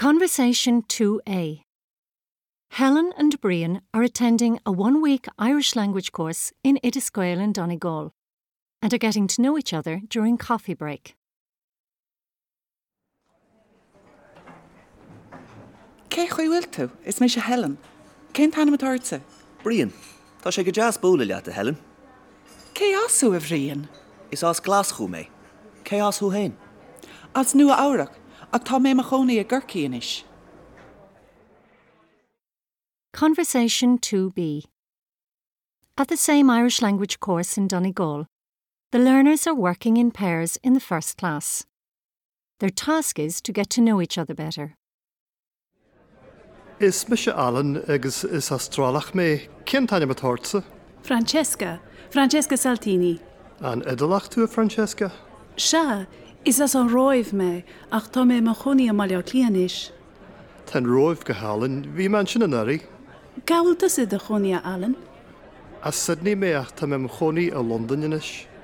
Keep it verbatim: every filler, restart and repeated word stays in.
Conversation two A. Helen and Brian are attending a one-week Irish language course in Iddisquail in Donegal and are getting to know each other during coffee break. Cé chuí bhfuil tú? Is mé sé Helen. Cén tanna tarsa? Brian, tá sé go jazz bóla leat a Helen. Cé asú a bhríon? Is as glasú mé. Cé asú hain? As nua áireach, ach tá mé mar chonaí a ggurcaí inis. Conversation two B. At the same Irish language course in Donegal, the learners are working in pairs in the first class. Their task is to get to know each other better. Is Misha Allen agus is astrálach mé cén taine matársa? Francesca, Francesca Saltini. An idalach tú a Francesca? Se, is as an roimh mé, ach tá mé mar chonaí a maiile clianis. Ten roimh go Hallan, bhí man sin an airí? Gabhfuiltas i do chonaí a Allen? As Sydney mé ach tá mé mar chonaí a London inis.